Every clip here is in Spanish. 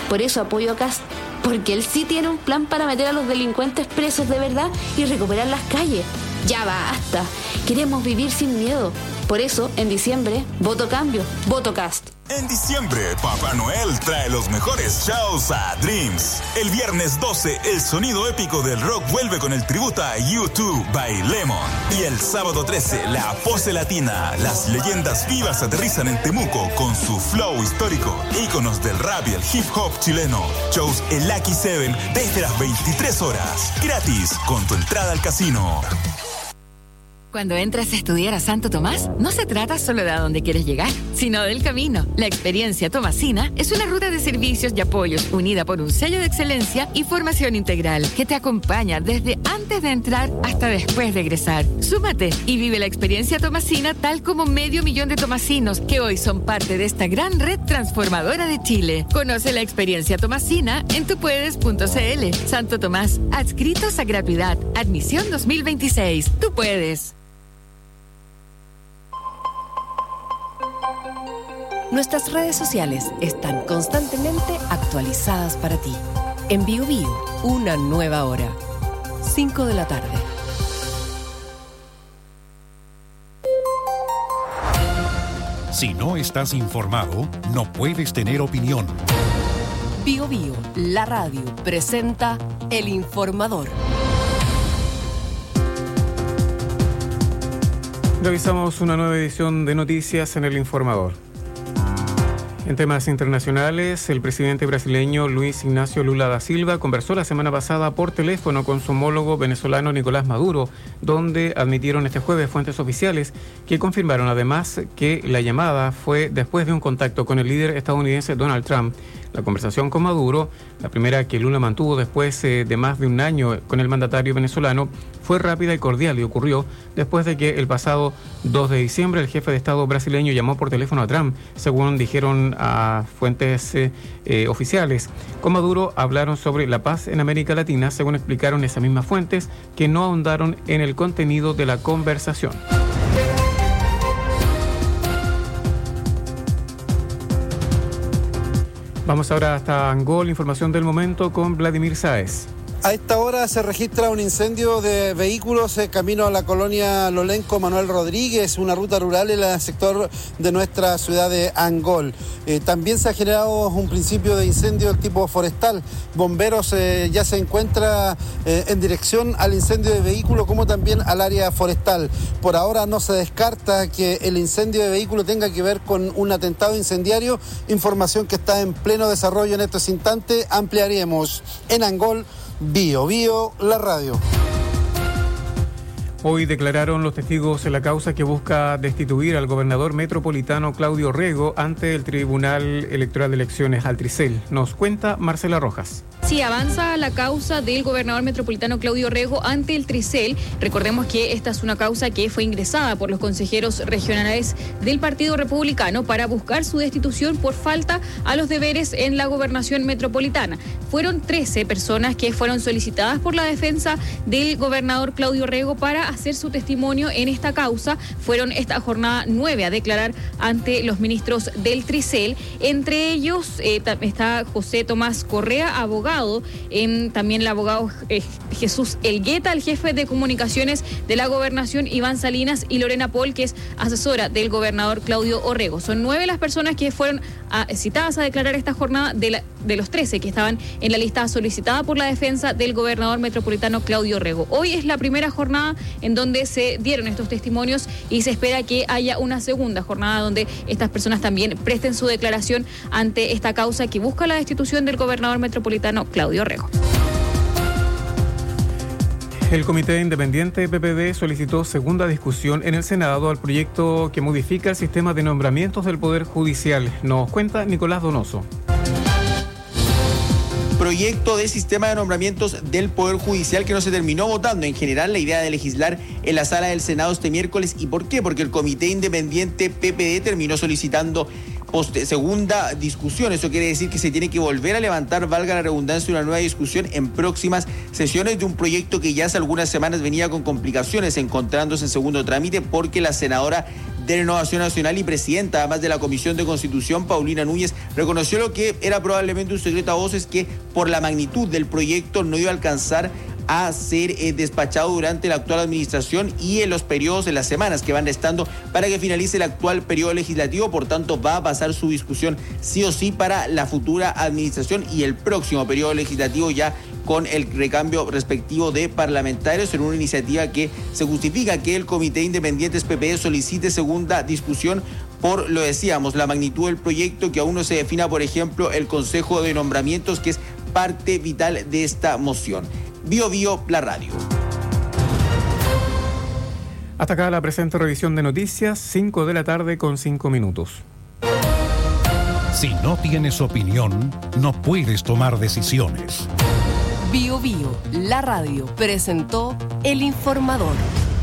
Por eso apoyo a Kast, porque él sí tiene un plan para meter a los delincuentes presos de verdad y recuperar las calles. Ya basta, queremos vivir sin miedo. Por eso, en diciembre, voto cambio, voto Kast. En diciembre, Papá Noel trae los mejores shows a Dreams. El viernes 12, el sonido épico del rock vuelve con el tributo a U2 by Lemon. Y el sábado 13, la pose latina. Las leyendas vivas aterrizan en Temuco con su flow histórico. Íconos del rap y el hip hop chileno. Shows en Lucky 7 desde las 23 horas. Gratis, con tu entrada al casino. Cuando entras a estudiar a Santo Tomás, no se trata solo de a dónde quieres llegar, sino del camino. La experiencia tomasina es una ruta de servicios y apoyos unida por un sello de excelencia y formación integral que te acompaña desde antes de entrar hasta después de egresar. Súmate y vive la experiencia tomasina tal como 500.000 de tomasinos que hoy son parte de esta gran red transformadora de Chile. Conoce la experiencia tomasina en tupuedes.cl. Santo Tomás, adscritos a gratuidad. Admisión 2026. Tú puedes. Nuestras redes sociales están constantemente actualizadas para ti. En Bio Bio, una nueva hora. 5 de la tarde. Si no estás informado, no puedes tener opinión. Bio Bio, la radio, presenta El Informador. Revisamos una nueva edición de noticias en El Informador. En temas internacionales, el presidente brasileño Luis Ignacio Lula da Silva conversó la semana pasada por teléfono con su homólogo venezolano Nicolás Maduro, donde admitieron este jueves fuentes oficiales que confirmaron además que la llamada fue después de un contacto con el líder estadounidense Donald Trump. La conversación con Maduro, la primera que Lula mantuvo después de más de un año con el mandatario venezolano, fue rápida y cordial y ocurrió después de que el pasado 2 de diciembre el jefe de Estado brasileño llamó por teléfono a Trump, según dijeron a fuentes oficiales. Con Maduro hablaron sobre la paz en América Latina, según explicaron esas mismas fuentes, que no ahondaron en el contenido de la conversación. Vamos ahora hasta Angol, información del momento con Vladimir Sáez. A esta hora se registra un incendio de vehículos camino a la colonia Lolenco Manuel Rodríguez, una ruta rural en el sector de nuestra ciudad de Angol. También se ha generado un principio de incendio del tipo forestal. Bomberos ya se encuentra en dirección al incendio de vehículos como también al área forestal. Por ahora no se descarta que el incendio de vehículos tenga que ver con un atentado incendiario, información que está en pleno desarrollo en estos instantes. Ampliaremos en Angol. Bio Bio, la radio. Hoy declararon los testigos en la causa que busca destituir al gobernador metropolitano Claudio Rego ante el Tribunal Electoral de Elecciones, al Tricel. Nos cuenta Marcela Rojas. Sí, avanza la causa del gobernador metropolitano Claudio Rego ante el Tricel. Recordemos que esta es una causa que fue ingresada por los consejeros regionales del Partido Republicano para buscar su destitución por falta a los deberes en la gobernación metropolitana. Fueron 13 personas que fueron solicitadas por la defensa del gobernador Claudio Rego para hacer su testimonio en esta causa. Fueron esta jornada 9 a declarar ante los ministros del Tricel. Entre ellos está José Tomás Correa, abogado, también el abogado Jesús Elgueta, el jefe de comunicaciones de la gobernación Iván Salinas, y Lorena Paul, que es asesora del gobernador Claudio Orrego. Son 9 las personas que fueron citadas a declarar esta jornada de los 13 que estaban en la lista solicitada por la defensa del gobernador metropolitano Claudio Orrego. Hoy es la primera jornada en donde se dieron estos testimonios y se espera que haya una segunda jornada donde estas personas también presten su declaración ante esta causa que busca la destitución del gobernador metropolitano Claudio Orrego. El Comité Independiente PPD solicitó segunda discusión en el Senado al proyecto que modifica el sistema de nombramientos del Poder Judicial. Nos cuenta Nicolás Donoso. Proyecto de sistema de nombramientos del Poder Judicial que no se terminó votando. En general, la idea de legislar en la sala del Senado este miércoles. ¿Y por qué? Porque el Comité Independiente PPD terminó solicitando segunda discusión. Eso quiere decir que se tiene que volver a levantar, valga la redundancia, una nueva discusión en próximas sesiones de un proyecto que ya hace algunas semanas venía con complicaciones, encontrándose en segundo trámite porque la senadora de Renovación Nacional y presidenta, además de la Comisión de Constitución, Paulina Núñez, reconoció lo que era probablemente un secreto a voces, que por la magnitud del proyecto no iba a alcanzar a ser despachado durante la actual administración y en los periodos, en las semanas que van restando para que finalice el actual periodo legislativo. Por tanto, va a pasar su discusión sí o sí para la futura administración y el próximo periodo legislativo, ya con el recambio respectivo de parlamentarios, en una iniciativa que se justifica que el Comité de Independientes PPD solicite segunda discusión por, lo decíamos, la magnitud del proyecto, que aún no se defina, por ejemplo, el Consejo de Nombramientos, que es parte vital de esta moción. Bio Bio, la radio. Hasta acá la presente revisión de noticias, 5 de la tarde con 5 minutos. Si no tienes opinión, no puedes tomar decisiones. Bio Bio, la radio, presentó El Informador.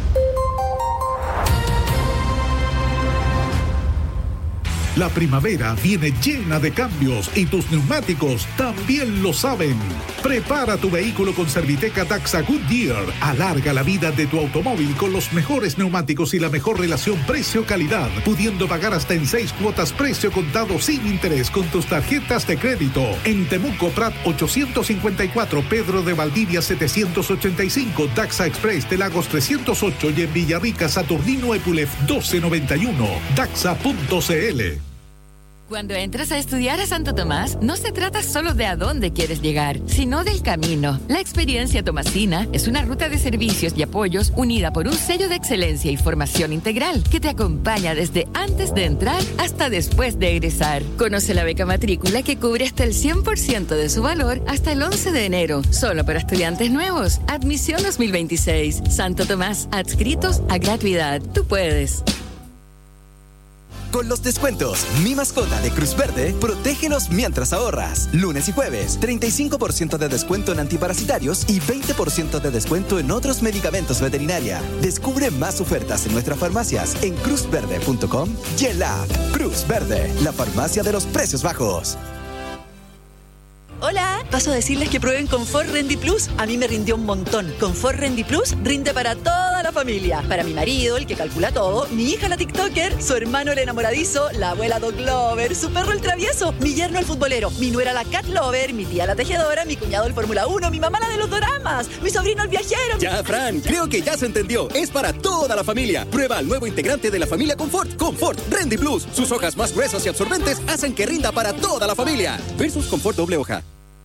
La primavera viene llena de cambios y tus neumáticos también lo saben. Prepara tu vehículo con Serviteca Daxa Goodyear. Alarga la vida de tu automóvil con los mejores neumáticos y la mejor relación precio-calidad, pudiendo pagar hasta en 6 cuotas precio contado sin interés con tus tarjetas de crédito. En Temuco Prat 854, Pedro de Valdivia 785, Daxa Express de Lagos 308 y en Villarrica Saturnino Epulef 1291. Daxa.cl. Cuando entras a estudiar a Santo Tomás, no se trata solo de a dónde quieres llegar, sino del camino. La experiencia tomasina es una ruta de servicios y apoyos unida por un sello de excelencia y formación integral que te acompaña desde antes de entrar hasta después de egresar. Conoce la beca matrícula que cubre hasta el 100% de su valor hasta el 11 de enero, solo para estudiantes nuevos. Admisión 2026. Santo Tomás, adscritos a gratuidad. Tú puedes. Con los descuentos Mi Mascota de Cruz Verde, protégenos mientras ahorras. Lunes y jueves, 35% de descuento en antiparasitarios y 20% de descuento en otros medicamentos veterinaria. Descubre más ofertas en nuestras farmacias en cruzverde.com y en la app Cruz Verde, la farmacia de los precios bajos. Hola, paso a decirles que prueben Confort Rendy Plus. A mí me rindió un montón. Confort Rendy Plus rinde para toda la familia. Para mi marido, el que calcula todo, mi hija la TikToker, su hermano el enamoradizo, la abuela Dog Lover, su perro el travieso, mi yerno el futbolero, mi nuera la Cat Lover, mi tía la tejedora, mi cuñado el Fórmula 1, mi mamá la de los doramas, mi sobrino el viajero. Ya, Fran, creo que ya se entendió. Es para toda la familia. Prueba el nuevo integrante de la familia Confort, Confort Rendy Plus. Sus hojas más gruesas y absorbentes hacen que rinda para toda la familia. Versus Confort doble hoja.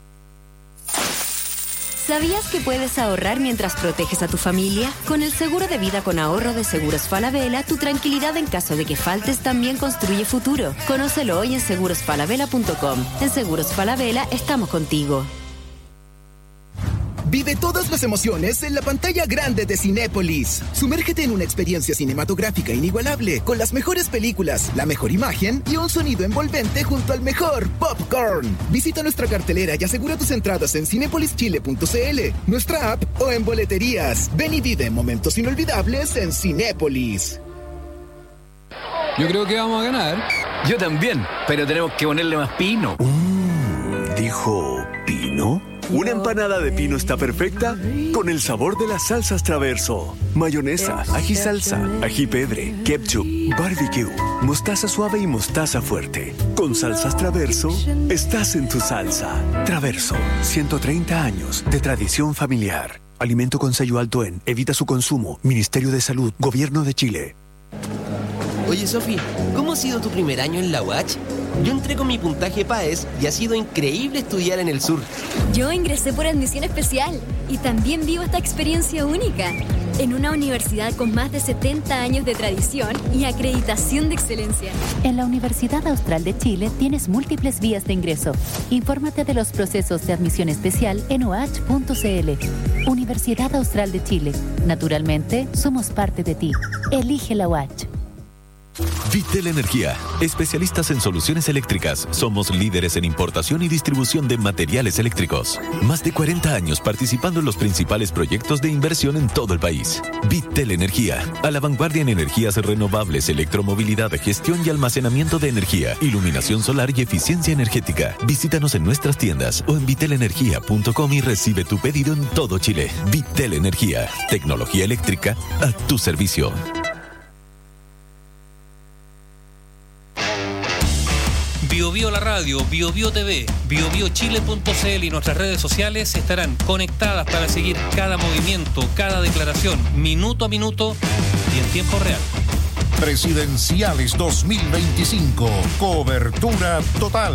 ¿Sabías que puedes ahorrar mientras proteges a tu familia? Con el seguro de vida con ahorro de Seguros Falabella, tu tranquilidad en caso de que faltes también construye futuro. Conócelo hoy en segurosfalabella.com. En Seguros Falabella estamos contigo. Vive todas las emociones en la pantalla grande de Cinépolis. Sumérgete en una experiencia cinematográfica inigualable, con las mejores películas, la mejor imagen y un sonido envolvente junto al mejor popcorn. Visita nuestra cartelera y asegura tus entradas en cinepolischile.cl, nuestra app o en boleterías. Ven y vive momentos inolvidables en Cinépolis. Yo creo que vamos a ganar. Yo también, pero tenemos que ponerle más pino. ¿Dijo pino? Una empanada de pino está perfecta con el sabor de las salsas Traverso. Mayonesa, ají salsa, ají pedre, ketchup, barbecue, mostaza suave y mostaza fuerte. Con salsas Traverso, estás en tu salsa. Traverso, 130 años de tradición familiar. Alimento con sello alto en. Evita su consumo. Ministerio de Salud, Gobierno de Chile. Oye, Sofi, ¿cómo ha sido tu primer año en la UACH? Yo entré con mi puntaje PAES y ha sido increíble estudiar en el sur. Yo ingresé por admisión especial y también vivo esta experiencia única en una universidad con más de 70 años de tradición y acreditación de excelencia. En la Universidad Austral de Chile tienes múltiples vías de ingreso. Infórmate de los procesos de admisión especial en uach.cl. Universidad Austral de Chile. Naturalmente, somos parte de ti. Elige la UACH. Vitel Energía, especialistas en soluciones eléctricas. Somos líderes en importación y distribución de materiales eléctricos. Más de 40 años participando en los principales proyectos de inversión en todo el país. Vitel Energía, a la vanguardia en energías renovables, electromovilidad, gestión y almacenamiento de energía, iluminación solar y eficiencia energética. Visítanos en nuestras tiendas o en vitelenergia.com y recibe tu pedido en todo Chile. Vitel Energía, tecnología eléctrica a tu servicio. radio, BioBio TV, biobiochile.cl y nuestras redes sociales estarán conectadas para seguir cada movimiento, cada declaración, minuto a minuto y en tiempo real. Presidenciales 2025. Cobertura total.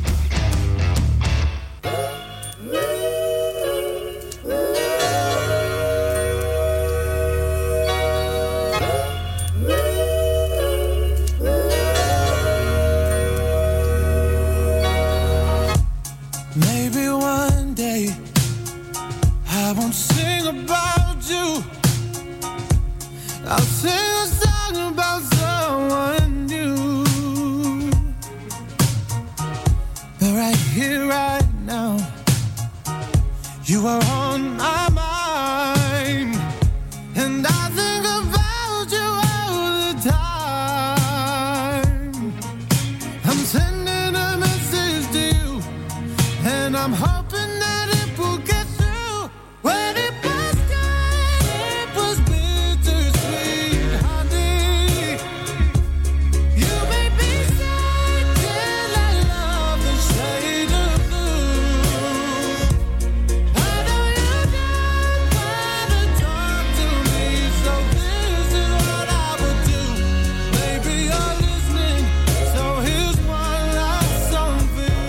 Maybe one day I won't sing about you. I'll sing a song about someone new. But right here, right now, you are on my mind, and I think about you all the time. I'm sending a message to you, and I'm hoping that it will get through. When it was good, it was bittersweet, honey. You made me sad till I love the shade of blue. I know you don't wanna talk to me, so this is what I would do. Maybe you're listening, so here's one last song for you.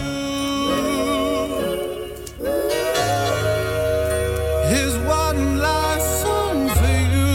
Here's one last song for you.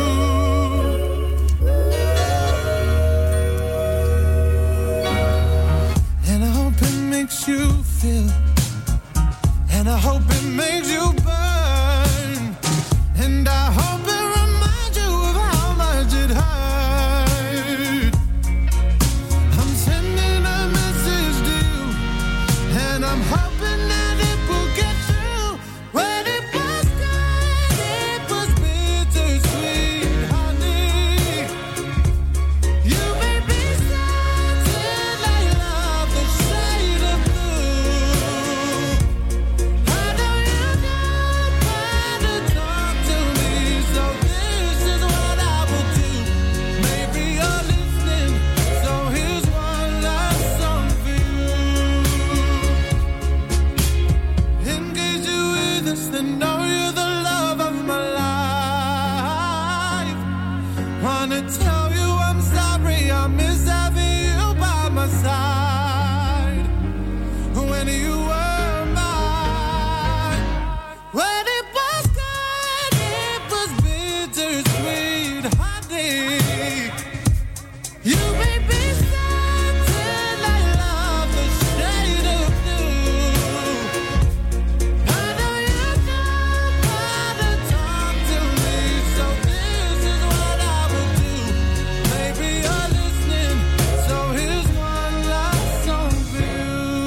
And I hope it makes you feel, and I hope it makes you burn, and I hope it reminds you of how much it hurt. I'm sending a message to you, and I'm hoping that it will get through. When it was good, it was bittersweet, honey. You made me sad till I love the shade of blue. I know you don't wanna talk to me, so this is what I will do. Maybe you're listening, so here's one last song for you. In case you're with us, then know you're the love of my life. Wanna tell you I'm sorry, I miss having you by my side. When you were mine, when it was good, it was bittersweet, honey. You made me sad till I love the shade of blue. I know you don't wanna talk to me, so this is what I will do. Maybe you're listening, so here's one last song for you.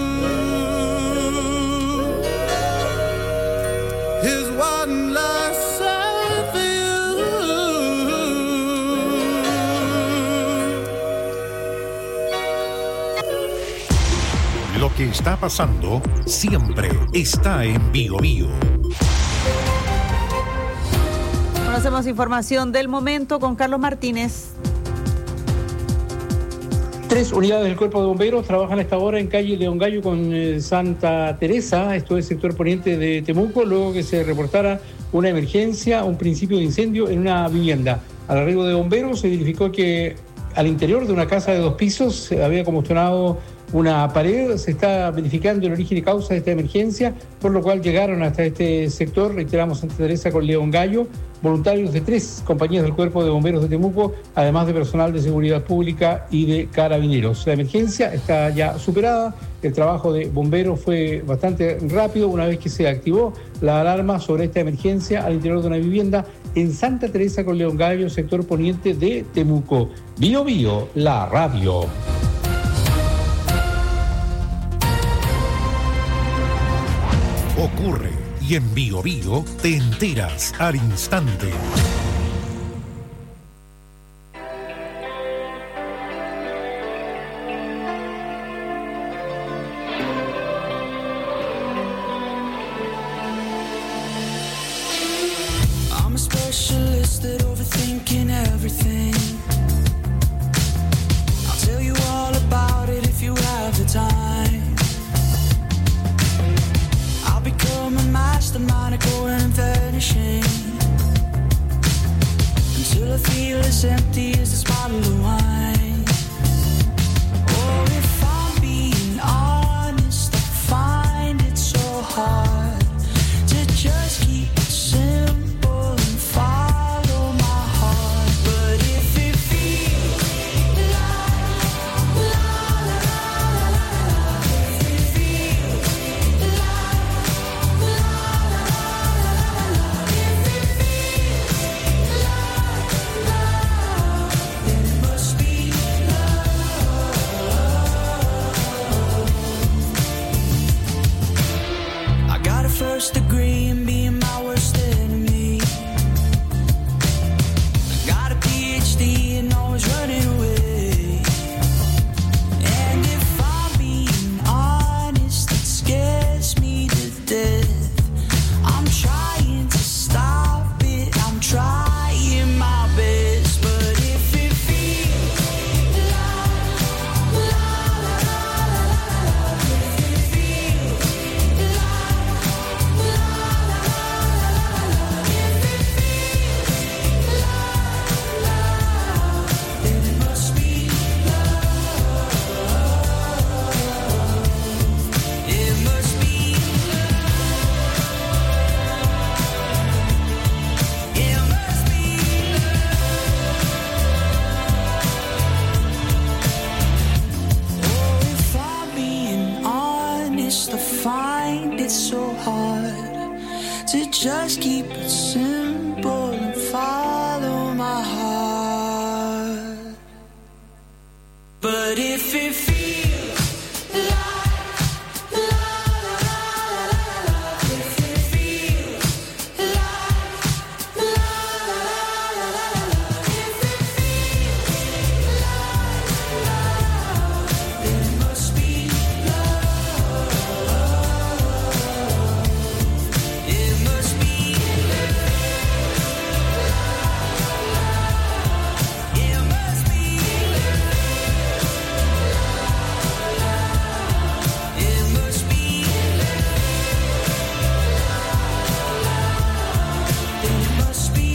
Here's one last song for you. Lo que está pasando siempre está en BioBio. Conocemos información del momento con Carlos Martínez. 3 unidades del Cuerpo de Bomberos trabajan a esta hora en calle León Gallo con Santa Teresa, esto es sector poniente de Temuco, luego que se reportara una emergencia, un principio de incendio en una vivienda. Al arribo de bomberos se verificó que al interior de una casa de 2 pisos se había combustionado una pared. Se está verificando el origen y causa de esta emergencia, por lo cual llegaron hasta este sector, reiteramos, Santa Teresa con León Gallo, voluntarios de 3 compañías del Cuerpo de Bomberos de Temuco, además de personal de seguridad pública y de carabineros. La emergencia está ya superada, el trabajo de bomberos fue bastante rápido una vez que se activó la alarma sobre esta emergencia al interior de una vivienda en Santa Teresa con León Gallo, sector poniente de Temuco. BioBio, la radio. Ocurre y en BioBio te enteras al instante. I'm a specialist at overthinking everything. I'll tell you all about it if you have the time. shame until I feel as empty as this bottle of wine. Oh, if I'm being honest, I find it so hard to just keep it simple and follow my heart. But if it feels like la la la la la, if it feels like la la la la la, if it feels like love, then it must be love. I got a first degree in being my worst enemy. I got a PhD and always running away. And if I'm being honest, it scares me to death. I'm trying to stop it, I'm trying my best. But if it feels like la la la la la, if it feels like la la la la la, if it feels like love, then it must be love. It must be love. It must be love. Oh, if I'm being honest, I find it so hard to just keep it simple and follow my heart. But if it feels like la la la la la, if it feels like la la la la la, if it feels like love, then it must be love. It must be love. It must be love. It must be love. It must be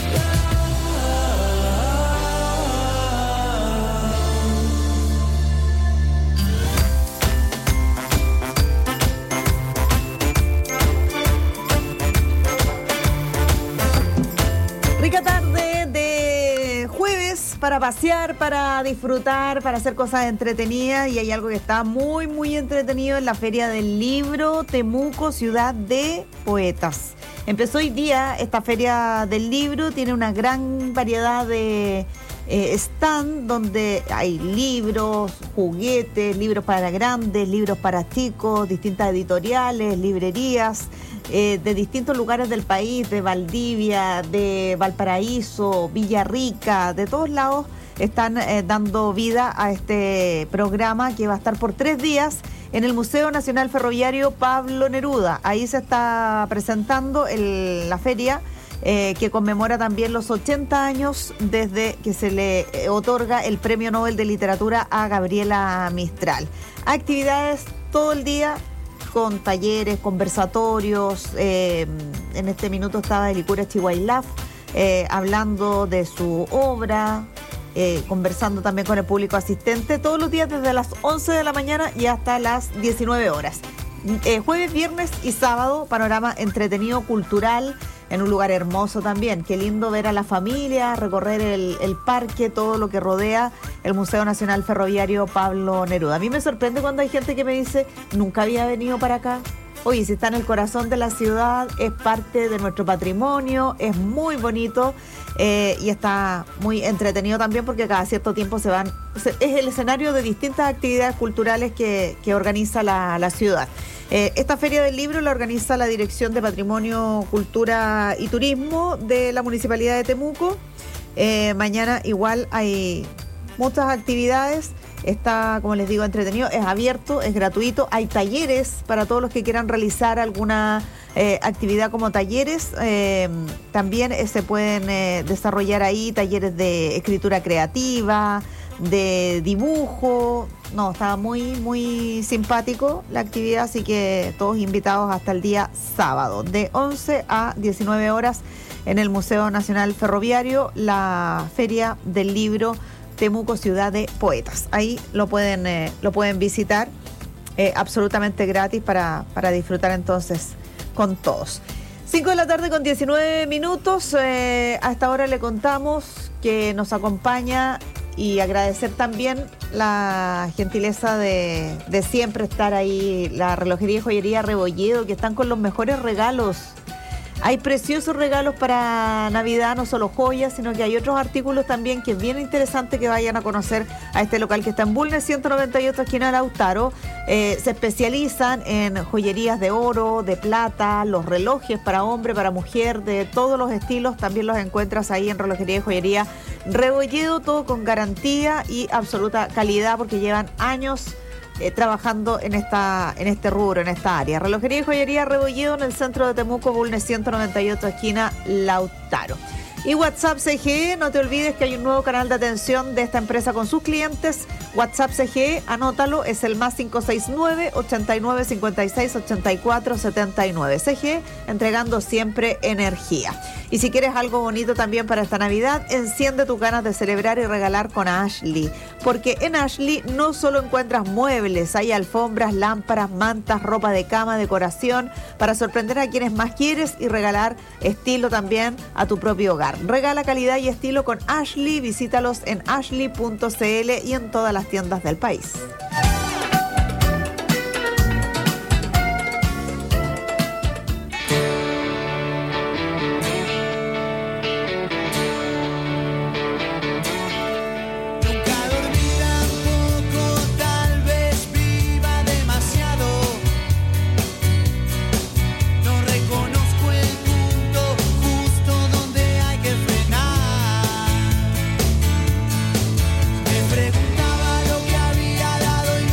Rica tarde de jueves para pasear, para disfrutar, para hacer cosas entretenidas, y hay algo que está muy, muy entretenido en la Feria del Libro Temuco, ciudad de poetas. Empezó hoy día esta Feria del Libro, tiene una gran variedad de stand donde hay libros, juguetes, libros para grandes, libros para chicos, distintas editoriales, librerías de distintos lugares del país, de Valdivia, de Valparaíso, Villarrica, de todos lados están dando vida a este programa que va a estar por 3 días en el Museo Nacional Ferroviario Pablo Neruda. Ahí se está presentando la feria que conmemora también los 80 años desde que se le otorga el Premio Nobel de Literatura a Gabriela Mistral. Actividades todo el día con talleres, conversatorios. En este minuto estaba Helicura Chihuailaf hablando de su obra, conversando también con el público asistente todos los días desde las 11 de la mañana y hasta las 19 horas. Jueves, viernes y sábado, panorama entretenido, cultural, en un lugar hermoso también. Qué lindo ver a la familia, recorrer el parque, todo lo que rodea el Museo Nacional Ferroviario Pablo Neruda. A mí me sorprende cuando hay gente que me dice, nunca había venido para acá. Oye, si está en el corazón de la ciudad, es parte de nuestro patrimonio, es muy bonito y está muy entretenido también porque cada cierto tiempo es el escenario de distintas actividades culturales que organiza la ciudad. Esta Feria del Libro la organiza la Dirección de Patrimonio, Cultura y Turismo de la Municipalidad de Temuco. Mañana igual hay muchas actividades. Está, como les digo, entretenido, es abierto, es gratuito. Hay talleres para todos los que quieran realizar alguna actividad como talleres. También se pueden desarrollar ahí talleres de escritura creativa, de dibujo, No, estaba muy, muy simpático la actividad, así que todos invitados hasta el día sábado, de 11 a 19 horas en el Museo Nacional Ferroviario, la Feria del Libro Temuco Ciudad de Poetas. Ahí lo pueden visitar absolutamente gratis para disfrutar entonces con todos. 5 de la tarde con 19 minutos. A esta hora le contamos que nos acompaña y agradecer también la gentileza de siempre estar ahí, la relojería y joyería Rebolledo, que están con los mejores regalos. Hay preciosos regalos para Navidad, no solo joyas, sino que hay otros artículos también que es bien interesante que vayan a conocer a este local que está en Bulnes 198, esquina de Lautaro. Se especializan en joyerías de oro, de plata, los relojes para hombre, para mujer, de todos los estilos. También los encuentras ahí en relojería y joyería Rebolledo, todo con garantía y absoluta calidad porque llevan años trabajando en este rubro, en esta área. Relojería y joyería Rebolledo en el centro de Temuco, Bulnes 198, esquina Lautaro. Y WhatsApp CGE, no te olvides que hay un nuevo canal de atención de esta empresa con sus clientes. WhatsApp CGE, anótalo, es el más 569-8956-8479. CGE, entregando siempre energía. Y si quieres algo bonito también para esta Navidad, enciende tus ganas de celebrar y regalar con Ashley. Porque en Ashley no solo encuentras muebles, hay alfombras, lámparas, mantas, ropa de cama, decoración, para sorprender a quienes más quieres y regalar estilo también a tu propio hogar. Regala calidad y estilo con Ashley. Visítalos en ashley.cl y en todas las tiendas del país. Preguntaba lo que había dado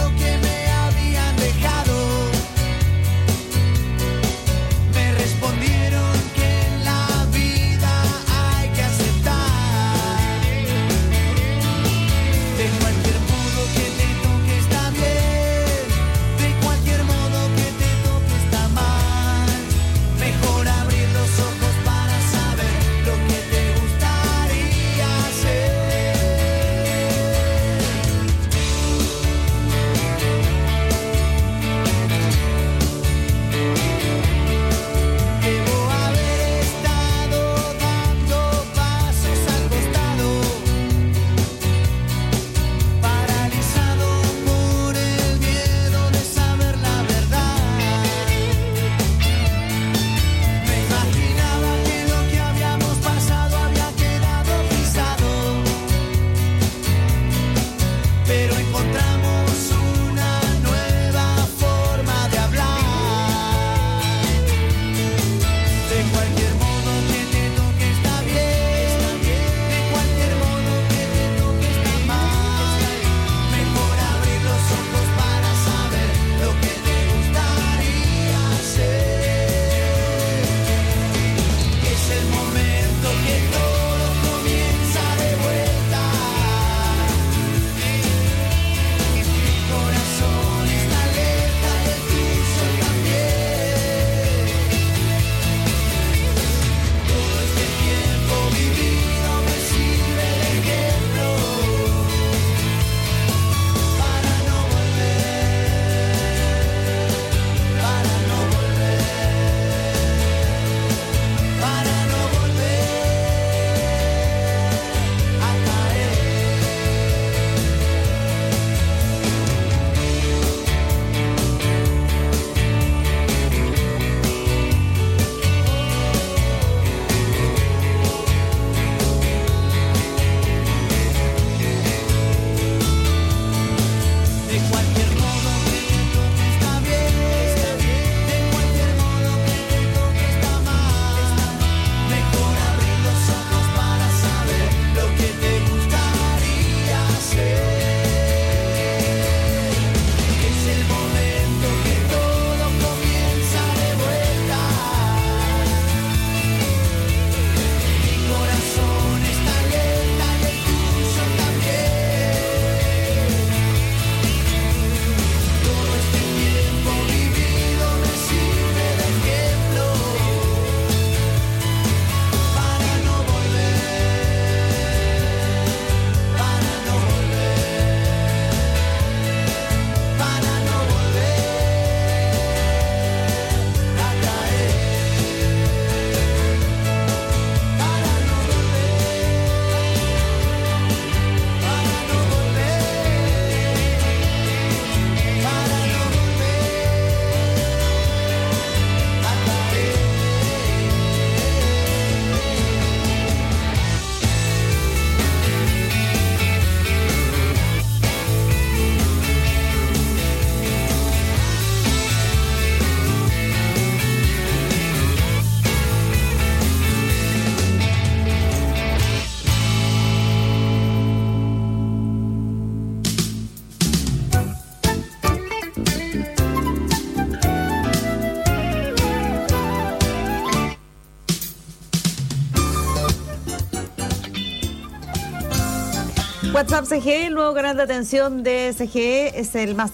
WhatsApp CGE, el nuevo canal de atención de CGE es el más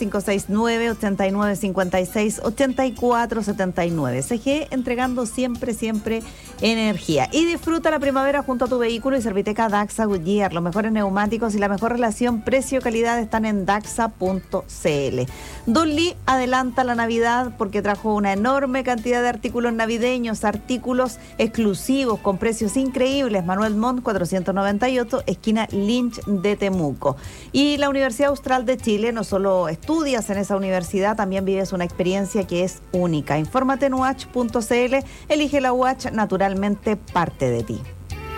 569-8956-8479. CGE entregando siempre energía. Y disfruta la primavera junto a tu vehículo y Serviteca Daxa Goodyear. Los mejores neumáticos y la mejor relación precio-calidad están en daxa.cl. Don Lee adelanta la Navidad porque trajo una enorme cantidad de artículos navideños, artículos exclusivos con precios increíbles. Manuel Montt 498, esquina Lynch de Temuco. Y la Universidad Austral de Chile, no solo estudias en esa universidad, también vives una experiencia que es única. Infórmate en UH.cl, elige la UH, naturalmente parte de ti.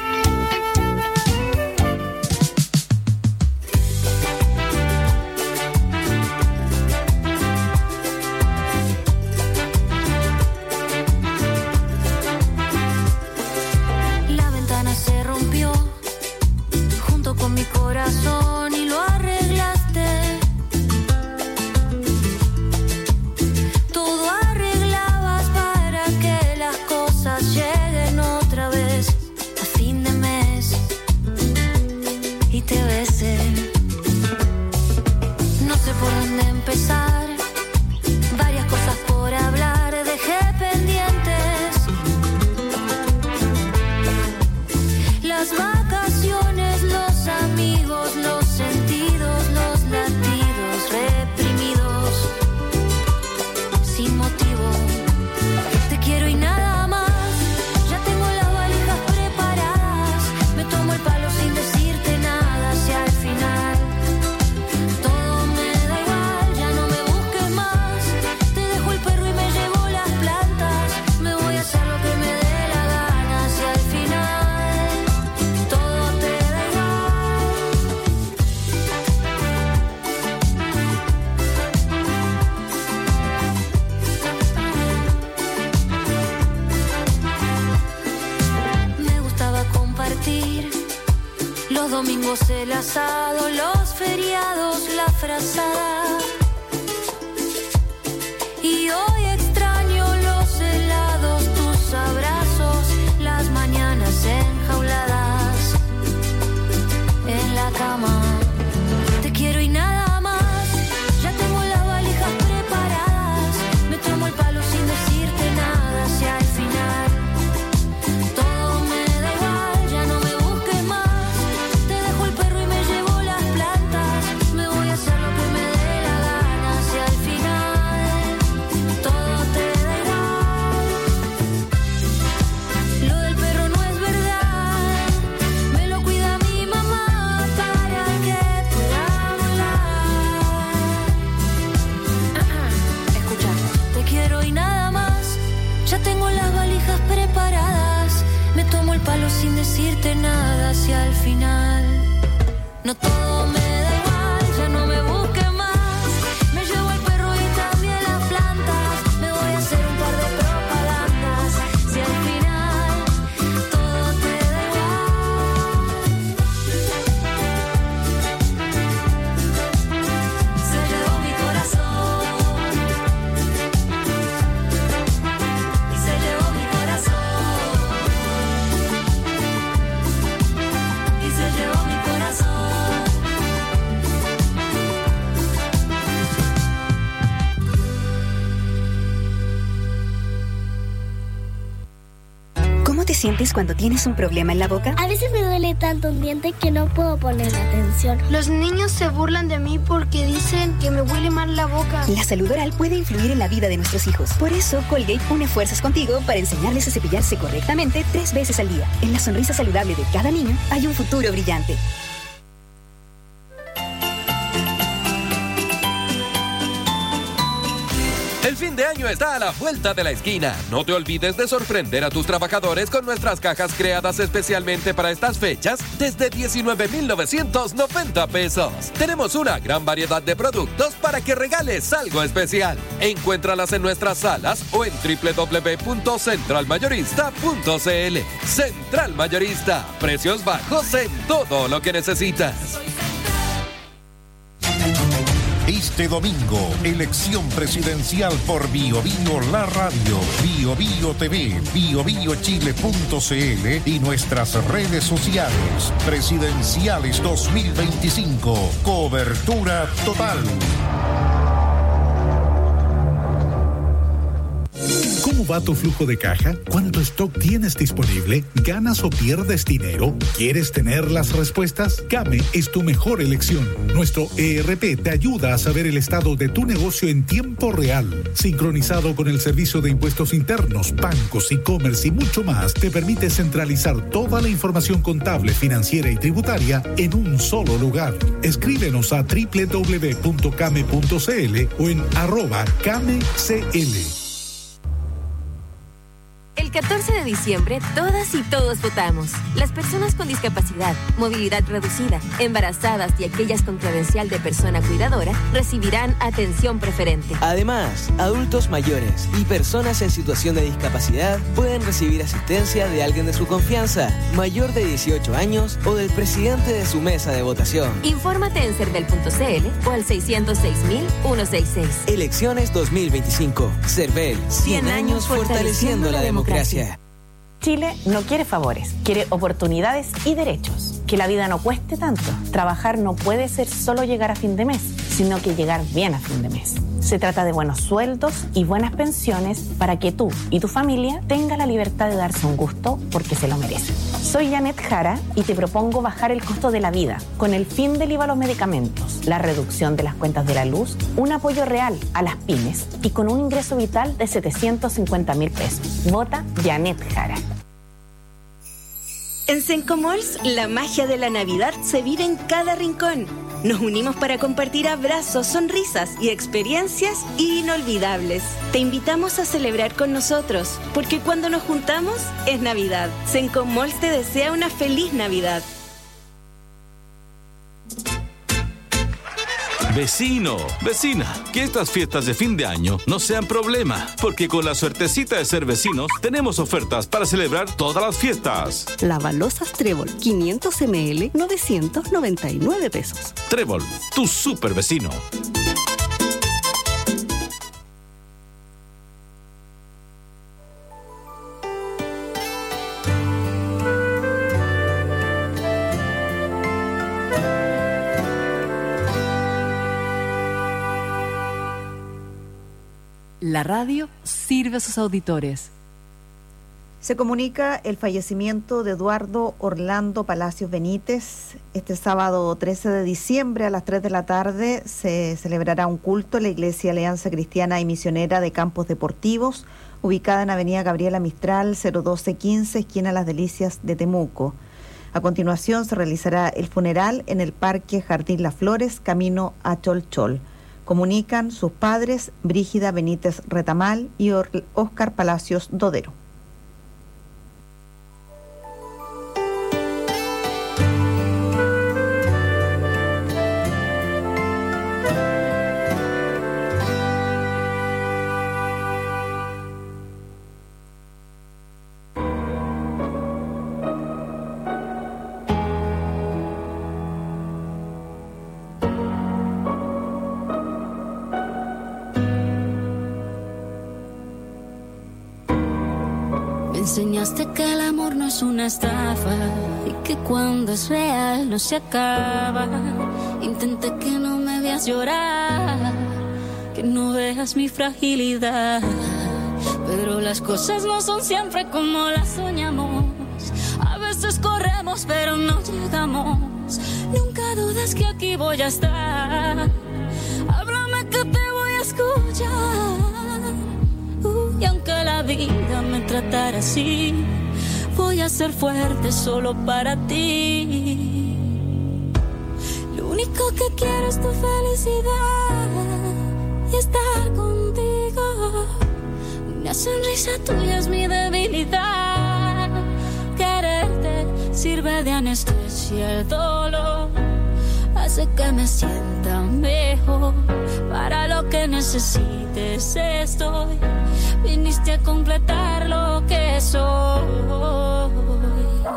La ventana se rompió junto con mi corazón y lo arreglaste. Todo arreglabas para que las cosas lleguen otra vez a fin de mes y te besen. No sé por dónde empezar, varias cosas por hablar, dejé pendientes. Las vacaciones, los amigos, los sentidos, los latidos reprimidos, sin motivo. Te quiero y nada más. Ya tengo las valijas preparadas. Me tomo el palo sin decirte nada. Hacia el final todo me da igual. Ya no me busques más. Te dejo el perro y me llevo las plantas. Me voy a hacer lo que me dé la gana. Hacia el final todo te da igual. Me gustaba compartir los domingos el asado, los feriados la frazada. Y hoy extraño los helados, tus abrazos, las mañanas enjauladas en la cama. Te quiero y nada más. Ya tengo las valijas preparadas. Me tomo el palo sin decirte nada. Hacia el final todo me da igual. Ya no me busques más. Te dejo el perro y me llevo las plantas. Me voy a hacer lo que me dé la gana. Hacia el final todo te da igual. Lo del perro no es verdad. Me lo cuida mi mamá para que pueda volar. Escucha, te quiero y nada más. Ya tengo las valijas preparadas. Me tomo el palo sin decirte nada. Hacia el final no todo me da igual. Ya no me busques más. Me llevo el perro y también las plantas. Me voy a hacer un par de propagandas. Si al final todo te da igual. Se llevó mi corazón y se llevó mi corazón y se llevó mi corazón. ¿Cómo te sientes cuando tienes un problema en la boca? A veces me duele tanto un diente que no puedo poner atención. Los niños se burlan de mí porque dicen que me huele mal la boca. La salud oral puede influir en la vida de nuestros hijos. Por eso, Colgate une fuerzas contigo para enseñarles a cepillarse correctamente 3 veces al día. En la sonrisa saludable de cada niño hay un futuro brillante. El fin de año está a la vuelta de la esquina. No te olvides de sorprender a tus trabajadores con nuestras cajas creadas especialmente para estas fechas desde 19,990 pesos. Tenemos una gran variedad de productos para que regales algo especial. Encuéntralas en nuestras salas o en www.centralmayorista.cl. Central Mayorista. Precios bajos en todo lo que necesitas. Este domingo, elección presidencial por Bio Bio La Radio, Bio Bio TV, biobiochile.cl y nuestras redes sociales. Presidenciales 2025. Cobertura total. ¿Cómo va tu flujo de caja? ¿Cuánto stock tienes disponible? ¿Ganas o pierdes dinero? ¿Quieres tener las respuestas? Kame es tu mejor elección. Nuestro ERP te ayuda a saber el estado de tu negocio en tiempo real. Sincronizado con el servicio de impuestos internos, bancos, e-commerce y mucho más, te permite centralizar toda la información contable, financiera y tributaria en un solo lugar. Escríbenos a www.kame.cl o en @kamecl. El 14 de diciembre, todas y todos votamos. Las personas con discapacidad, movilidad reducida, embarazadas y aquellas con credencial de persona cuidadora recibirán atención preferente. Además, adultos mayores y personas en situación de discapacidad pueden recibir asistencia de alguien de su confianza, mayor de 18 años o del presidente de su mesa de votación. Infórmate en cervel.cl o al 606.166. Elecciones 2025. Cervel, 100 años fortaleciendo la democracia. Chile no quiere favores, quiere oportunidades y derechos. Que la vida no cueste tanto. Trabajar no puede ser solo llegar a fin de mes, sino que llegar bien a fin de mes. Se trata de buenos sueldos y buenas pensiones para que tú y tu familia tengan la libertad de darse un gusto porque se lo merecen. Soy Janet Jara y te propongo bajar el costo de la vida con el fin del IVA a los medicamentos, la reducción de las cuentas de la luz, un apoyo real a las pymes y con un ingreso vital de 750.000 pesos. Vota Janet Jara. En Sencomalls, la magia de la Navidad se vive en cada rincón. Nos unimos para compartir abrazos, sonrisas y experiencias inolvidables. Te invitamos a celebrar con nosotros, porque cuando nos juntamos es Navidad. Sencomalls te desea una feliz Navidad. Vecino, vecina, que estas fiestas de fin de año no sean problema, porque con la suertecita de ser vecinos tenemos ofertas para celebrar todas las fiestas. Lavalosas Trébol, 500 ml, 999 pesos. Trébol, tu super vecino. La radio sirve a sus auditores. Se comunica el fallecimiento de Eduardo Orlando Palacios Benítez. Este sábado 13 de diciembre a las 3 de la tarde se celebrará un culto en la Iglesia Alianza Cristiana y Misionera de Campos Deportivos, ubicada en Avenida Gabriela Mistral, 01215, esquina Las Delicias de Temuco. A continuación se realizará el funeral en el Parque Jardín Las Flores, camino a Cholchol. Comunican sus padres Brígida Benítez Retamal y Óscar Palacios Dodero. Enseñaste que el amor no es una estafa y que cuando es real no se acaba. Intenté que no me veas llorar, que no veas mi fragilidad, pero las cosas no son siempre como las soñamos. A veces corremos pero no llegamos. Nunca dudes que aquí voy a estar. Háblame que te voy a escuchar. Y aunque la vida me tratara así, voy a ser fuerte solo para ti. Lo único que quiero es tu felicidad y estar contigo. Una sonrisa tuya es mi debilidad. Quererte sirve de anestesia el dolor. Hace que me sienta mejor. Para lo que necesites estoy. Viniste a completar lo que soy.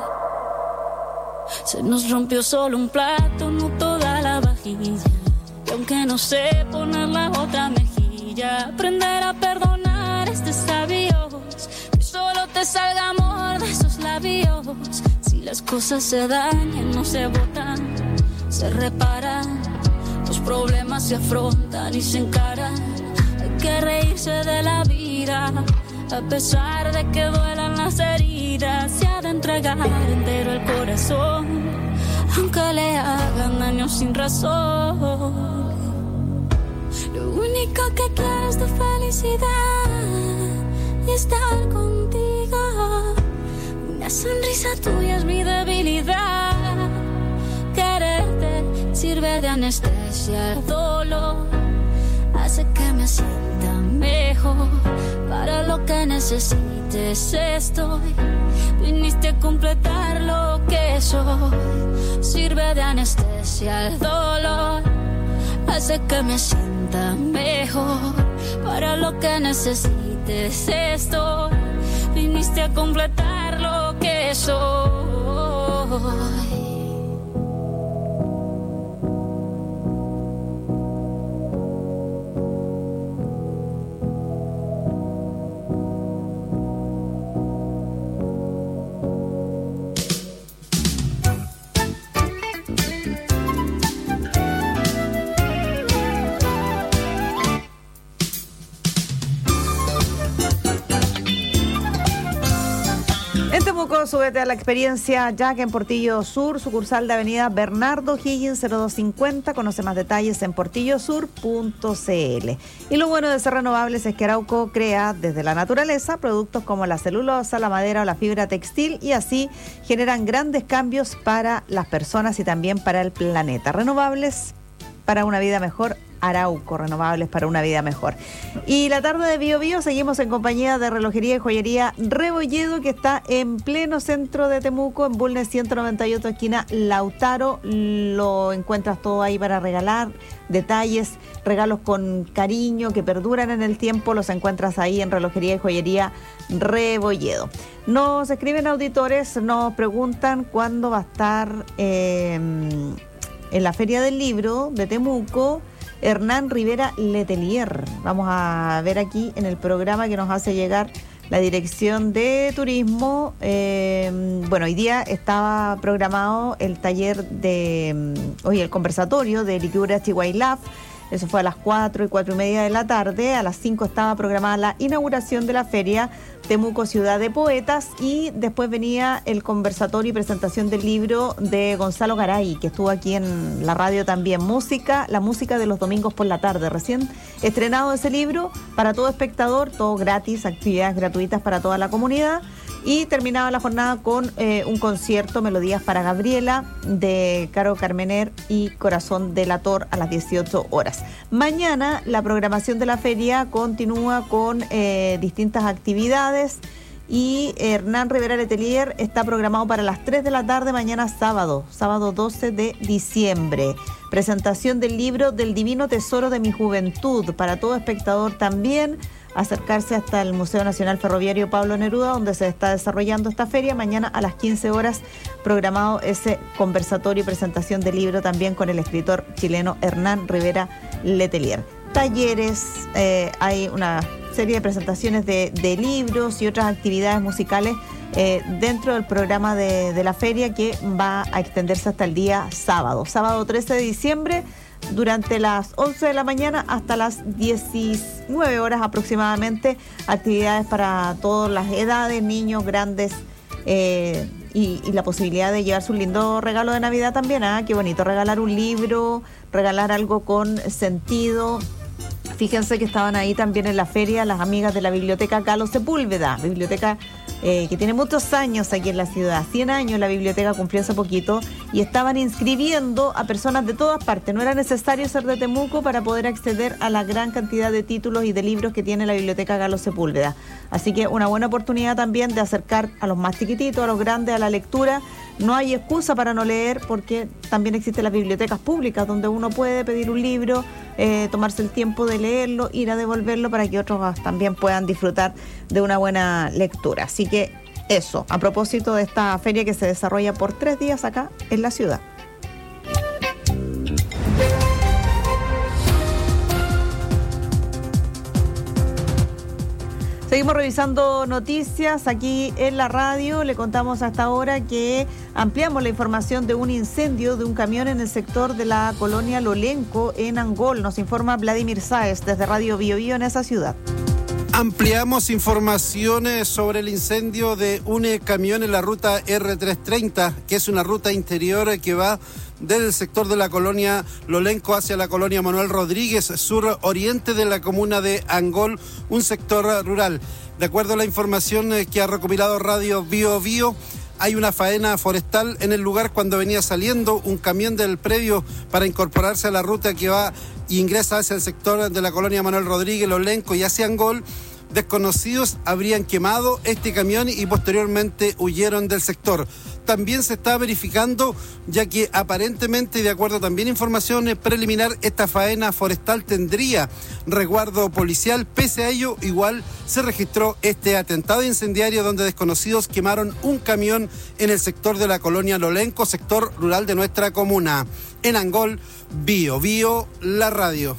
Se nos rompió solo un plato, no toda la vajilla. Y aunque no sé poner la otra mejilla, aprender a perdonar es de sabios. Que solo te salga amor de esos labios. Si las cosas se dañan, no se botan, se reparan. Los problemas se afrontan y se encaran. Hay que reírse de la vida, a pesar de que duelan las heridas. Se ha de entregar entero el corazón, aunque le hagan daño sin razón. Lo único que quiero es tu felicidad y estar contigo. Una sonrisa tuya es mi debilidad. Quererte sirve de anestesia al dolor, hace que me sienta mejor. Para lo que necesites estoy. Viniste a completar lo que soy. Sirve de anestesia al dolor, hace que me sienta mejor. Para lo que necesites estoy. Viniste a completar lo que soy. Súbete a la experiencia Jack en Portillo Sur, sucursal de avenida Bernardo Higgins 0250. Conoce más detalles en portillosur.cl. Y lo bueno de ser renovables es que Arauco crea desde la naturaleza productos como la celulosa, la madera o la fibra textil, y así generan grandes cambios para las personas y también para el planeta. Renovables para una vida mejor. Arauco, renovables para una vida mejor. Y la tarde de Bio Bio seguimos en compañía de Relojería y Joyería Rebolledo, que está en pleno centro de Temuco, en Bulnes 198, esquina Lautaro. Lo encuentras todo ahí para regalar, detalles, regalos con cariño que perduran en el tiempo, los encuentras ahí en Relojería y Joyería Rebolledo. Nos escriben auditores, nos preguntan cuándo va a estar en la Feria del Libro de Temuco Hernán Rivera Letelier. Vamos a ver aquí en el programa que nos hace llegar la Dirección de Turismo. Bueno, hoy día estaba programado el taller el conversatorio de Liquidura Chihuahilaf. Eso fue a las 4 y 4:30 de la tarde. A las 5 estaba programada la inauguración de la feria Temuco Ciudad de Poetas, y después venía el conversatorio y presentación del libro de Gonzalo Garay, que estuvo aquí en la radio también. La música de los domingos por la tarde. Recién estrenado ese libro para todo espectador, todo gratis, actividades gratuitas para toda la comunidad. Y terminaba la jornada con un concierto, Melodías para Gabriela, de Caro Carmener y Corazón Delator, a las 18 horas. Mañana la programación de la feria continúa con distintas actividades, y Hernán Rivera Letelier está programado para las 3 de la tarde mañana sábado 12 de diciembre. Presentación del libro Del Divino Tesoro de mi Juventud, para todo espectador también. Acercarse hasta el Museo Nacional Ferroviario Pablo Neruda, donde se está desarrollando esta feria. Mañana a las 15 horas programado ese conversatorio y presentación del libro también con el escritor chileno Hernán Rivera Letelier. Talleres, hay una serie de presentaciones de libros y otras actividades musicales dentro del programa de la feria, que va a extenderse hasta el día sábado 13 de diciembre, durante las 11 de la mañana hasta las 19 horas aproximadamente. Actividades para todas las edades, niños, grandes, y la posibilidad de llevarse un lindo regalo de Navidad también. Qué bonito regalar un libro, regalar algo con sentido. Fíjense que estaban ahí también en la feria las amigas de la Biblioteca Carlos Sepúlveda, biblioteca que tiene muchos años aquí en la ciudad. 100 años la biblioteca cumplió hace poquito, y estaban inscribiendo a personas de todas partes. No era necesario ser de Temuco para poder acceder a la gran cantidad de títulos y de libros que tiene la Biblioteca Carlos Sepúlveda. Así que una buena oportunidad también de acercar a los más chiquititos, a los grandes, a la lectura. No hay excusa para no leer, porque también existen las bibliotecas públicas donde uno puede pedir un libro, tomarse el tiempo de leerlo, ir a devolverlo para que otros también puedan disfrutar de una buena lectura. Así que eso, a propósito de esta feria que se desarrolla por 3 días acá en la ciudad. Seguimos revisando noticias aquí en la radio. Le contamos hasta ahora que ampliamos la información de un incendio de un camión en el sector de la colonia Lolenco en Angol. Nos informa Vladimir Sáez desde Radio Bio Bio en esa ciudad. Ampliamos informaciones sobre el incendio de un camión en la ruta R330, que es una ruta interior que va del sector de la colonia Lolenco hacia la colonia Manuel Rodríguez, sur oriente de la comuna de Angol, un sector rural. De acuerdo a la información que ha recopilado Radio Bio Bio, hay una faena forestal en el lugar cuando venía saliendo un camión del predio para incorporarse a la ruta que va e ingresa hacia el sector de la colonia Manuel Rodríguez, Lolenco y hacia Angol. Desconocidos habrían quemado este camión y posteriormente huyeron del sector. También se está verificando, ya que aparentemente, de acuerdo también a información preliminar, esta faena forestal tendría resguardo policial. Pese a ello, igual se registró este atentado incendiario donde desconocidos quemaron un camión en el sector de la colonia Lolenco, sector rural de nuestra comuna. En Angol, Bio Bio, la radio.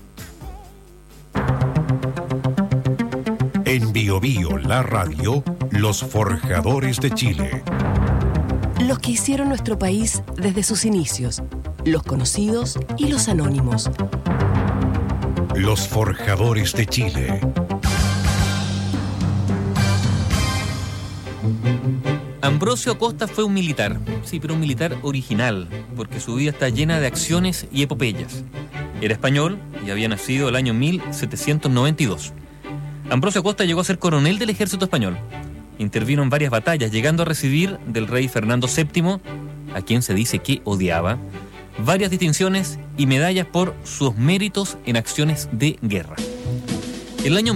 En Bio Bio, la radio, Los Forjadores de Chile. Los que hicieron nuestro país desde sus inicios, los conocidos y los anónimos. Los Forjadores de Chile. Ambrosio Acosta fue un militar, sí, pero un militar original, porque su vida está llena de acciones y epopeyas. Era español y había nacido el año 1792. Ambrosio Acosta llegó a ser coronel del ejército español. Intervino en varias batallas, llegando a recibir del rey Fernando VII, a quien se dice que odiaba, varias distinciones y medallas por sus méritos en acciones de guerra. En el año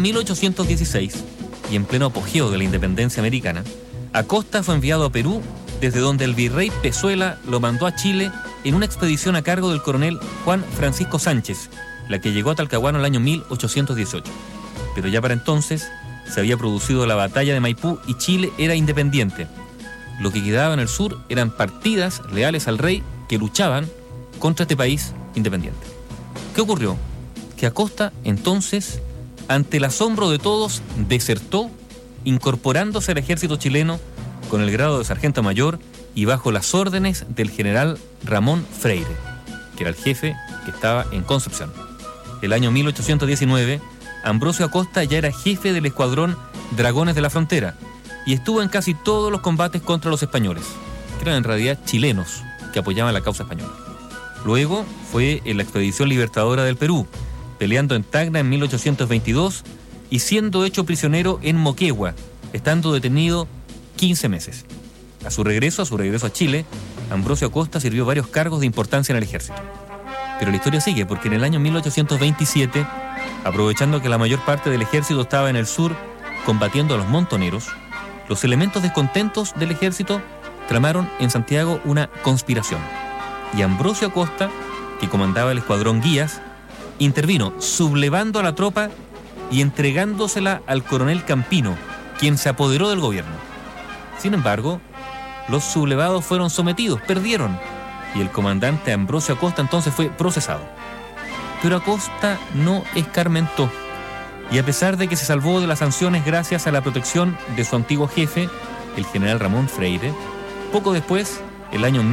1816, y en pleno apogeo de la independencia americana, Acosta fue enviado a Perú, desde donde el virrey Pezuela lo mandó a Chile en una expedición a cargo del coronel Juan Francisco Sánchez, la que llegó a Talcahuano el año 1818. Pero ya para entonces se había producido la batalla de Maipú y Chile era independiente. Lo que quedaba en el sur eran partidas leales al rey que luchaban contra este país independiente. ¿Qué ocurrió? Que Acosta entonces, ante el asombro de todos, desertó, incorporándose al ejército chileno con el grado de sargento mayor y bajo las órdenes del general Ramón Freire, que era el jefe que estaba en Concepción. El año 1819, Ambrosio Acosta ya era jefe del escuadrón Dragones de la Frontera y estuvo en casi todos los combates contra los españoles, que eran en realidad chilenos que apoyaban la causa española. Luego fue en la expedición libertadora del Perú, peleando en Tacna en 1822 y siendo hecho prisionero en Moquegua, estando detenido 15 meses. A su regreso a Chile, Ambrosio Acosta sirvió varios cargos de importancia en el ejército. Pero la historia sigue, porque en el año 1827, aprovechando que la mayor parte del ejército estaba en el sur combatiendo a los montoneros, los elementos descontentos del ejército tramaron en Santiago una conspiración. Y Ambrosio Acosta, que comandaba el escuadrón Guías, intervino sublevando a la tropa y entregándosela al coronel Campino, quien se apoderó del gobierno. Sin embargo, los sublevados fueron sometidos, perdieron, y el comandante Ambrosio Acosta entonces fue procesado. Pero Acosta no escarmentó, y a pesar de que se salvó de las sanciones gracias a la protección de su antiguo jefe, el general Ramón Freire, poco después, el año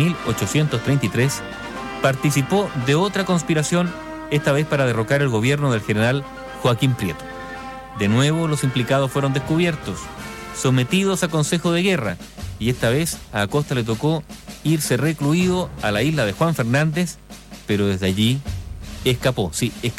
1833, participó de otra conspiración, esta vez para derrocar el gobierno del general Joaquín Prieto. De nuevo los implicados fueron descubiertos, sometidos a consejo de guerra, y esta vez a Acosta le tocó irse recluido a la isla de Juan Fernández, pero desde allí escapó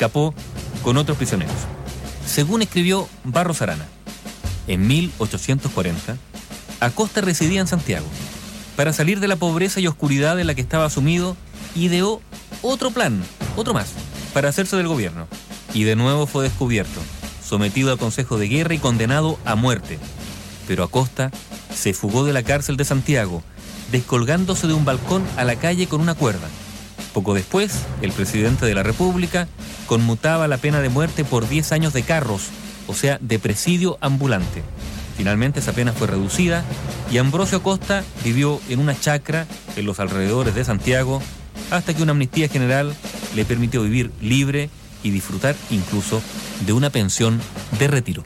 con otros prisioneros. Según escribió Barros Arana, en 1840, Acosta residía en Santiago. Para salir de la pobreza y oscuridad en la que estaba sumido, ideó otro plan, otro más, para hacerse del gobierno. Y de nuevo fue descubierto, sometido a consejo de guerra y condenado a muerte. Pero Acosta se fugó de la cárcel de Santiago, descolgándose de un balcón a la calle con una cuerda. Poco después, el presidente de la República conmutaba la pena de muerte por 10 años de carros, o sea, de presidio ambulante. Finalmente esa pena fue reducida y Ambrosio Acosta vivió en una chacra en los alrededores de Santiago hasta que una amnistía general le permitió vivir libre y disfrutar incluso de una pensión de retiro.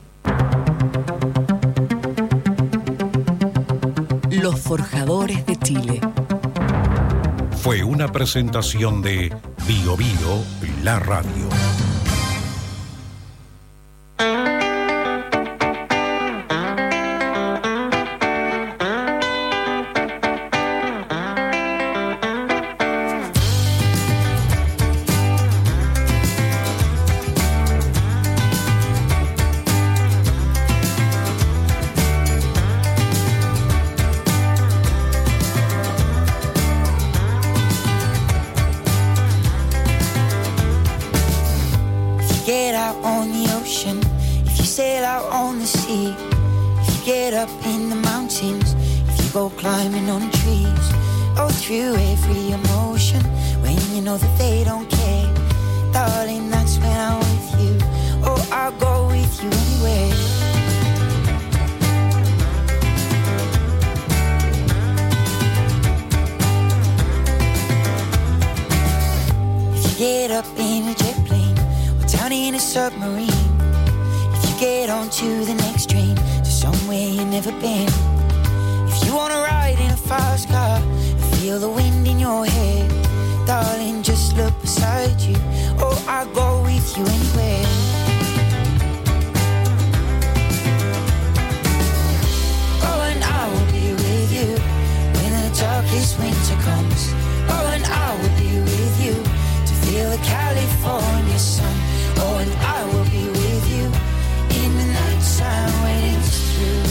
Los Forjadores de Chile. Fue una presentación de Bio Bio, la radio. Climbing on trees, oh, through every emotion. When you know that they don't care, darling, that's when I'm with you. Oh, I'll go with you anywhere. If you get up in a jet plane or down in a submarine, if you get onto the next train, just somewhere you've never been. If you wanna ride in a fast car and feel the wind in your hair, darling, just look beside you. Oh, I'll go with you anywhere. Oh, and I will be with you when the darkest winter comes. Oh, and I will be with you to feel the California sun. Oh, and I will be with you in the nighttime when it's through.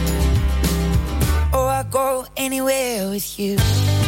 Oh, I'll go anywhere with you.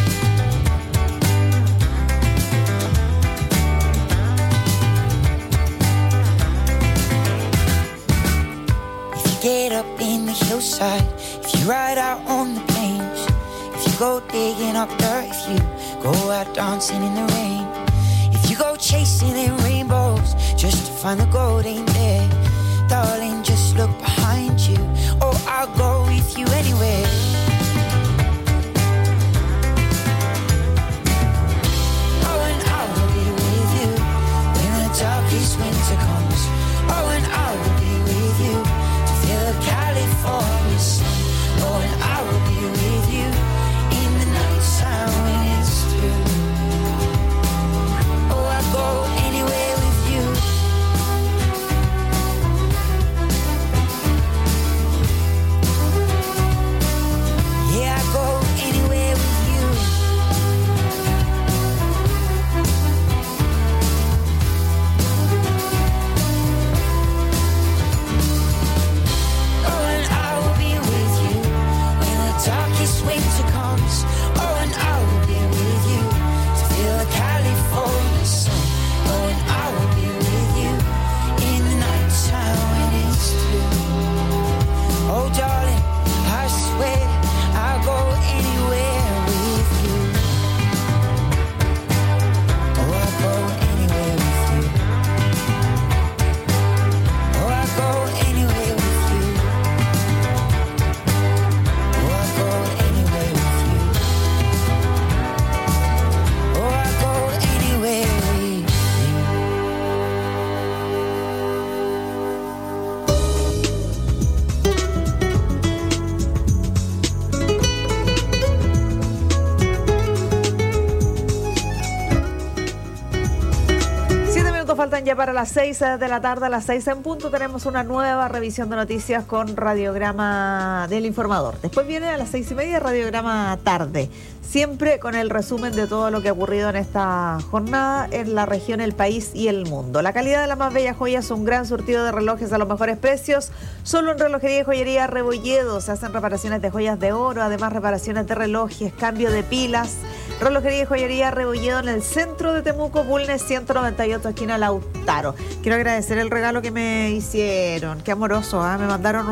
Get up in the hillside, if you ride out on the plains, if you go digging up dirt, if you go out dancing in the rain, if you go chasing them rainbows just to find the gold ain't there, darling, just look behind you. Oh, I'll go with you anywhere. Oh, and I will be with you when the darkest winter comes. Oh, and I will be with you the California sun. Oh, and I will be with you in the nighttime when it's through. Oh, I go anywhere with you. Yeah, I go anywhere with you. Darkest winter comes. Oh, and I will be with you to feel the California sun. Oh, and I will be with you in the nighttime when it's through. Oh, darling, I swear I'll go anywhere with you. Oh, I'll go anywhere with you. Oh, I'll go anywhere with you. Faltan ya para las 6 de la tarde, a las 6 en punto tenemos una nueva revisión de noticias con Radiograma del Informador. Después viene a las 6:30 Radiograma Tarde, siempre con el resumen de todo lo que ha ocurrido en esta jornada en la región, el país y el mundo. La calidad de las más bellas joyas, un gran surtido de relojes a los mejores precios, solo en Relojería y Joyería Rebolledo. Se hacen reparaciones de joyas de oro, además reparaciones de relojes, cambio de pilas. Relojería y Joyería Rebolledo en el centro de Temuco, Bulnes 198, esquina Lautaro. Quiero agradecer el regalo que me hicieron, qué amoroso, ¿eh? Me mandaron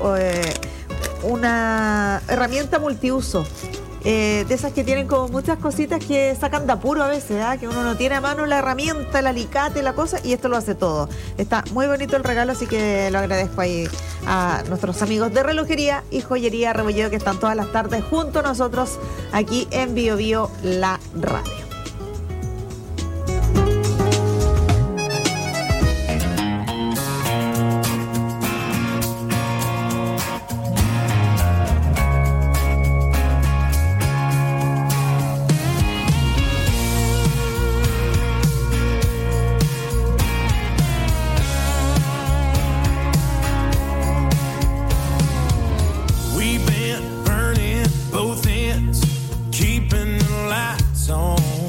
una herramienta multiuso, de esas que tienen como muchas cositas que sacan de apuro a veces, ¿eh? Que uno no tiene a mano la herramienta, el alicate, la cosa, y esto lo hace todo. Está muy bonito el regalo, así que lo agradezco ahí a nuestros amigos de Relojería y Joyería Rebolledo, que están todas las tardes junto a nosotros aquí en Bio Bio, la radio. Both ends, keeping the lights on.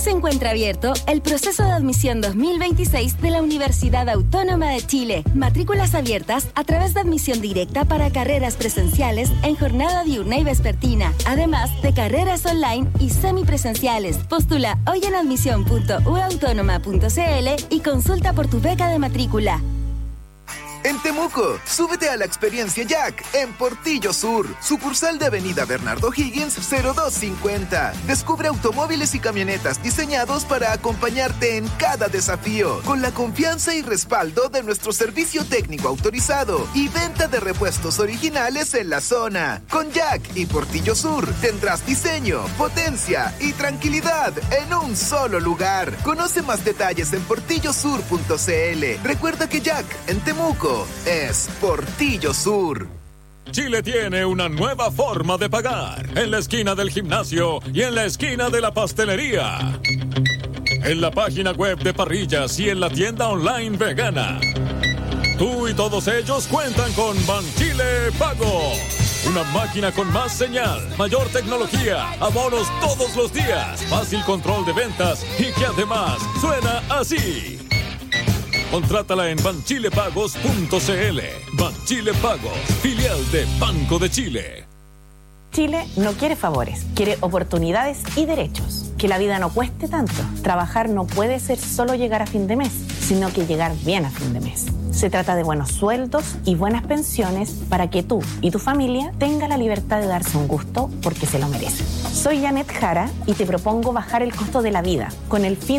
se encuentra abierto el proceso de admisión 2026 de la Universidad Autónoma de Chile. Matrículas abiertas a través de admisión directa para carreras presenciales en jornada diurna y vespertina, además de carreras online y semipresenciales. Postula hoy en admisión.uautónoma.cl y consulta por tu beca de matrícula. En Temuco, súbete a la experiencia Jack en Portillo Sur, sucursal de Avenida Bernardo Higgins 0250. Descubre automóviles y camionetas diseñados para acompañarte en cada desafío, con la confianza y respaldo de nuestro servicio técnico autorizado y venta de repuestos originales en la zona. Con Jack y Portillo Sur tendrás diseño, potencia y tranquilidad en un solo lugar. Conoce más detalles en portillosur.cl. Recuerda que Jack en Temuco es Portillo Sur. Chile tiene una nueva forma de pagar, en la esquina del gimnasio y en la esquina de la pastelería, en la página web de Parrillas y en la tienda online vegana. Tú y todos ellos cuentan con Banchile Pago, una máquina con más señal, mayor tecnología, abonos todos los días, fácil control de ventas y que además suena así. Contrátala en banchilepagos.cl. Banchile Pagos, filial de Banco de Chile. Chile no quiere favores, quiere oportunidades y derechos. Que la vida no cueste tanto. Trabajar no puede ser solo llegar a fin de mes, sino que llegar bien a fin de mes. Se trata de buenos sueldos y buenas pensiones para que tú y tu familia tengan la libertad de darse un gusto porque se lo merecen. Soy Janet Jara y te propongo bajar el costo de la vida con el fin